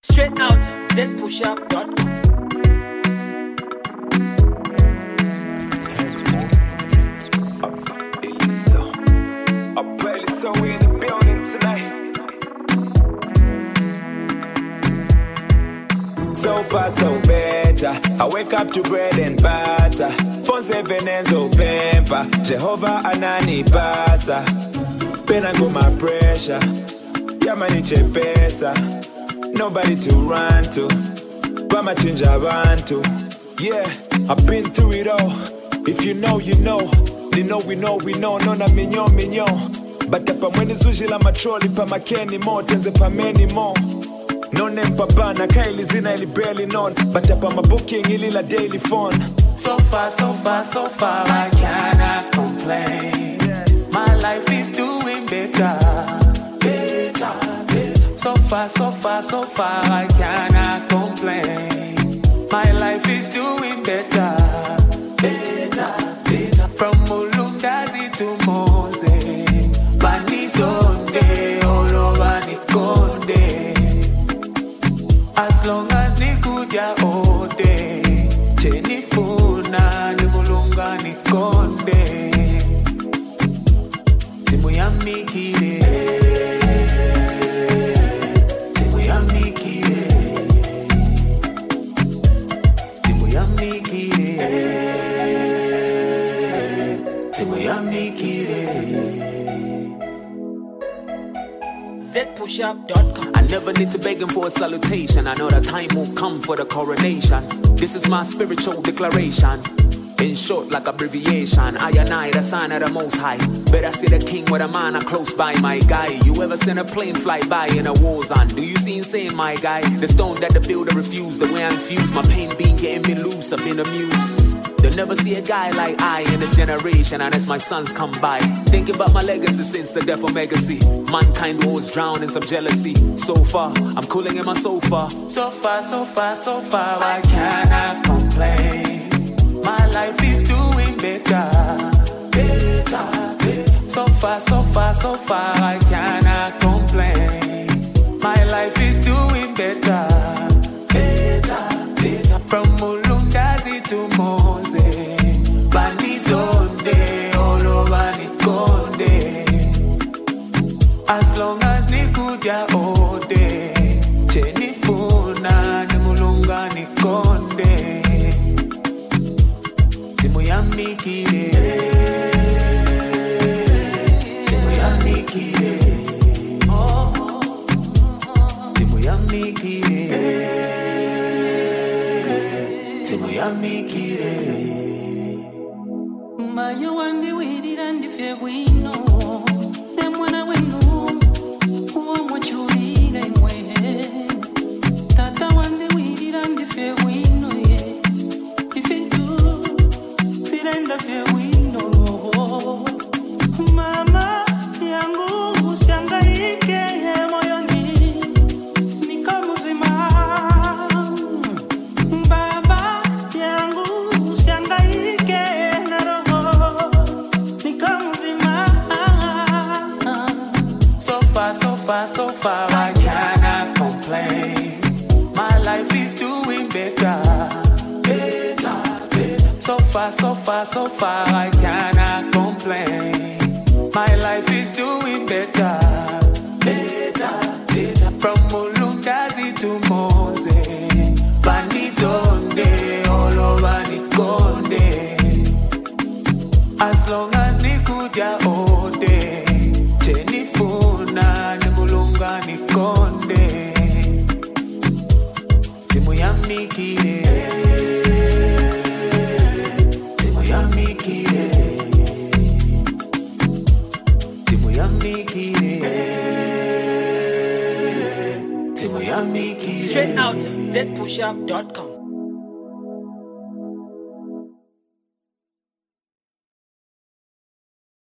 Straight out zpushup.com. So we in the building tonight. So far so better. I wake up to bread and butter. For 7 ends of pamper. Jehovah anani pasa. Pena go my pressure. Yamaniche pesa. Nobody to run to. Bama change abantu. Yeah, I've been through it all. If you know, you know. We know. Nona minyo. But pa mwene sushi la matroli pa makeni mo. Tenze pa many more. No name pa bana kaili zina ili barely known. But pa my booking ili la daily phone. So far, I cannot complain. My life is doing better. So far, I cannot complain. My life is doing better. From Mulungazi to Mose, Bani Zonde, all over Nikonde. As long as Nikuja Ode, Jenifuna, Nimulunga Nikonde. Timuyamikire. zpushup.com. I never need to beg him for a salutation. I know that time will come for the coronation. This is my spiritual declaration. In short, like abbreviation, I and I, the sign of the Most High. Better see the king with a man close by, my guy. You ever seen a plane fly by in a war zone? Do you see insane, my guy? The stone that the builder refused, the way I infused. My pain being getting me loose, I've been amused. They'll never see a guy like I in this generation, and as my sons come by. Thinking about my legacy since the death of Legacy. Mankind was drowned in some jealousy. So far, I'm cooling in my sofa. So far, I cannot complain. My life is doing better. So far, I cannot complain. My life is doing better. From Mulungazi to Mose, Bani Zonde, all over Nikonde. As long as Nikuja Ode, Jenifuna, Nimulunga Nikonde. Timuyamikire. Mayo wandi wirira ndife bwino nemwana wenu uwo mucyurire mwe tata wandi wirira ndife bwino ye ifitu firenda fe bwino mama yangu usihangaike moyoni niko mzima. Baba yangu usihangaike na roho niko mzima. So far, I cannot complain. My life is doing better. So far, I cannot complain. My life is doing better. From Mulungazi to Mose, Bani Zonde, all over Nikonde. As long as Nikuja Ode, Jenifuna, Nimulunga Nikonde. Timuyamikire. Straight out zpushup.com.